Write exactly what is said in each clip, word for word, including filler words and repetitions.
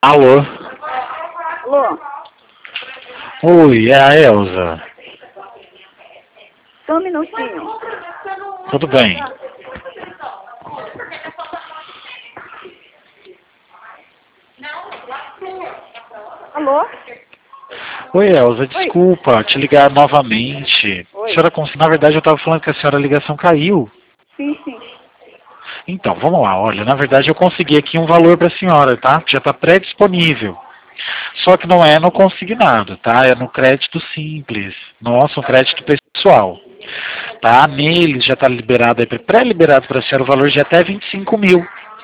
Alô? Alô? Oi, é a Elza. Só um minutinho. Tudo bem? Alô? Oi, Elza, desculpa te ligar novamente. A Oi. senhora, cons- na verdade, eu estava falando que a senhora a ligação caiu. Sim, sim. Então, vamos lá, olha, na verdade eu consegui aqui um valor para a senhora, tá? Já está pré-disponível. Só que não é no consignado, tá? É no crédito simples. Nosso, um crédito pessoal. Tá? Nele já está liberado, aí, pré-liberado para a senhora o valor de até vinte e cinco mil.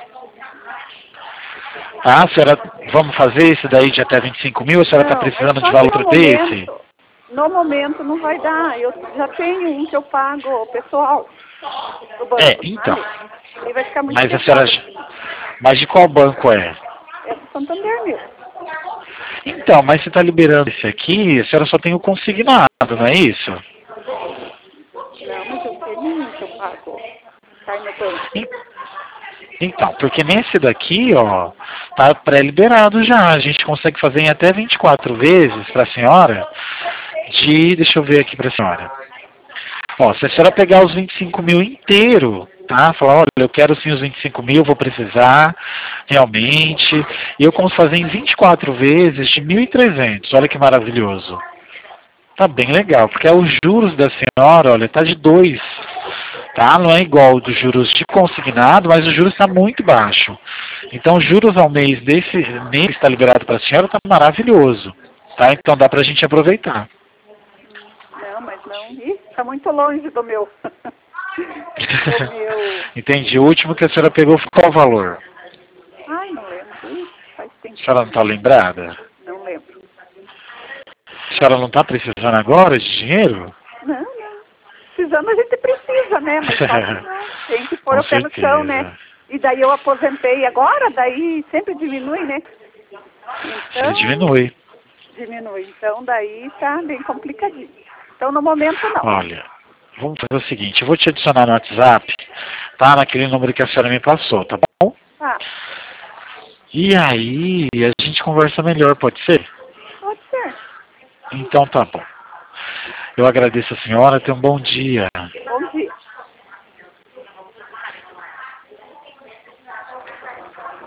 Tá, a senhora, vamos fazer esse daí de até vinte e cinco mil? A senhora está Não, é precisando de só que no valor desse? momento, no momento não vai dar. Eu já tenho um que eu pago pessoal do banco, É, então. sabe? E vai ficar muito Mas a pesado. senhora, mas de qual banco é? É do Santander mesmo. Então, mas você está liberando esse aqui, a senhora só tem o consignado, não é isso? Não, mas eu tenho um que eu pago. Cai no banco. En- Então, porque nesse daqui, ó, tá pré-liberado já. A gente consegue fazer em até vinte e quatro vezes para a senhora de, deixa eu ver aqui para a senhora. Ó, se a senhora pegar os vinte e cinco mil inteiro, tá? Falar, olha, eu quero sim os vinte e cinco mil, vou precisar, realmente. E eu consigo fazer em vinte e quatro vezes de mil e trezentos. Olha que maravilhoso. Tá bem legal, porque os juros da senhora, olha, tá de dois, tá? Não é igual dos juros de consignado, mas o juros está muito baixo. Então, os juros ao mês desse mês que está liberado para a senhora tá maravilhoso, tá? Então dá para a gente aproveitar. Não, mas não. Ih, tá muito longe do meu. do meu. Entendi. O último que a senhora pegou foi qual o valor? Ai, não lembro. Ih, faz tempo. A senhora não está lembrada? Não lembro. A senhora não está precisando agora de dinheiro? Não, não. Precisando a gente precisa, né? Mas só que não. Tem que pôr Com o pé no chão, né? certeza. E daí eu aposentei agora, daí sempre diminui, né? Você Então, diminui. diminui. Então daí tá bem complicadinho. Então no momento não. Olha, vamos fazer o seguinte, eu vou te adicionar no WhatsApp, tá? Naquele número que a senhora me passou, tá bom? Tá, E aí a gente conversa melhor, pode ser? pode ser. Então tá bom. Eu agradeço a senhora, tenha um bom dia.